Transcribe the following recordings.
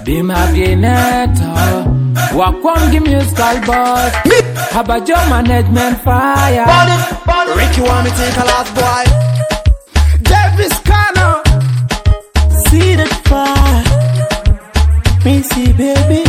Be my Guineto. Wakwangi musical boss. Habajo management fire. Ricky want me take a last boy. Davis Connor. See that fire. Missy baby.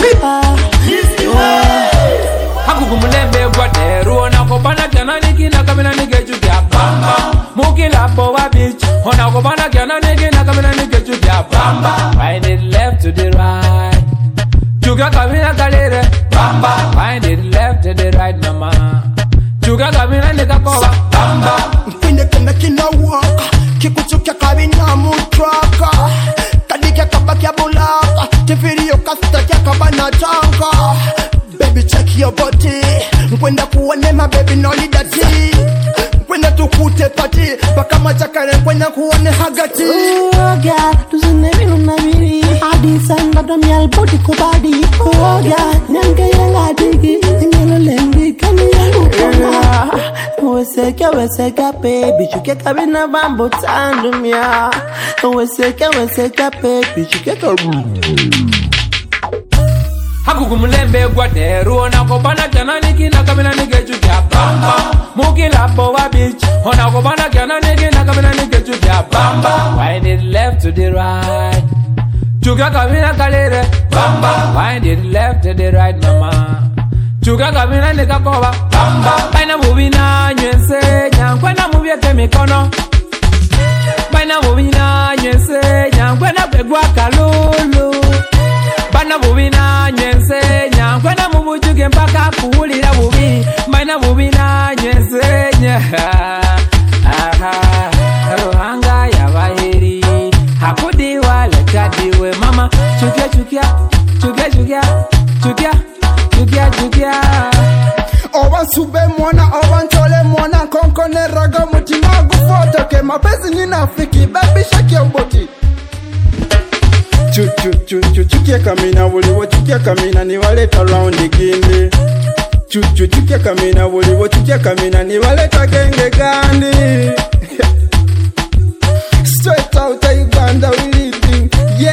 Hakugumulembe gwaderu ona kopana kyana nikina kamina nigeju kya bamba. Mukila po wa beach. Ona kopana kyana nikina kamina nigeju kya bamba. Find it left to the right. Chuga kamina kalere bamba. Find it left to the right mama. Chuga kamina nikakoba bamba. Mpinde kenda kina waka. Kikuchukia kabina mutraka. Kadike kabakia bulaka. Tifiri kasta kya kabana tanka. Baby check your body. Mkwenda kuone baby no lidati. Mkwenda tukute pati. Baka machakare mkwenda kuone hagati. Oh girl, tuzine vino na viri. Adi sanga domi albodi kubadi. Oh girl, nyange yanga digi. Imelo lembi kani yangu kama. Weseka baby. Chuke kabina bambo tandumia. Weseka baby. Chuke kabina. Hakugumulembe gwaderu ona kopana kyana nikina kamina nigeju kya bamba. Mukila po wa beach. Ona kopana kyana nikina kamina nigeju kya bamba. Wind it left to the right. Chuga kamina kalere bamba. Wind it left to the right mama. Chuga kamina nikakoba bamba. Baina mubina nyense nyankwena mubyete mikono. Baina mubina nyense nyankwena pegwa kalulu. Bana bubina nyense nyankwena mubujuge mpaka kuwulira bubi. Baina bubina nyense Ruhanga yabaheri. Hakudiwa lekadiwe mama. Chukia Owansube mwana, owantole mwana. Konkone raga mutima gufoto. Ke mapezi nina Afriki. Baby shake your body. Chukia kamina wuliwo. Chukia kamina ni waleta round gindi. Chukia kamina wuliwo. Chukia kamina ni waleta genge gandi. Straight out of Uganda we living. Yeah.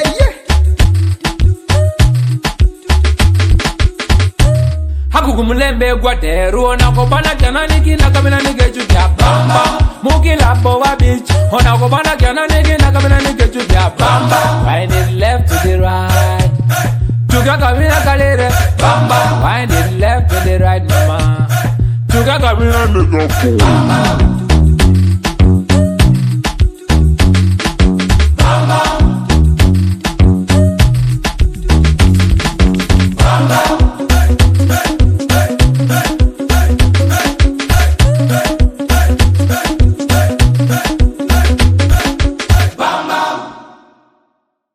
Hakugumulembe gwaderu ona kopana kyana nikina kamina nigeju kya bamba. Mukila po wa beach. Ona kopana kyana nikina kamina nigeju kya bamba. Find it left to the right. Chuga kamina kalere bamba. Find it left to the right mama. Chuga kamina nigeju bamba. Bamba.